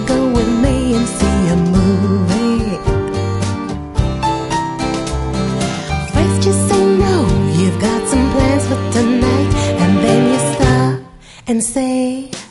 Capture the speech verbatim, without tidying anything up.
go with me and see a movie? First you say no, you've got some plans for tonight, and then you stop and say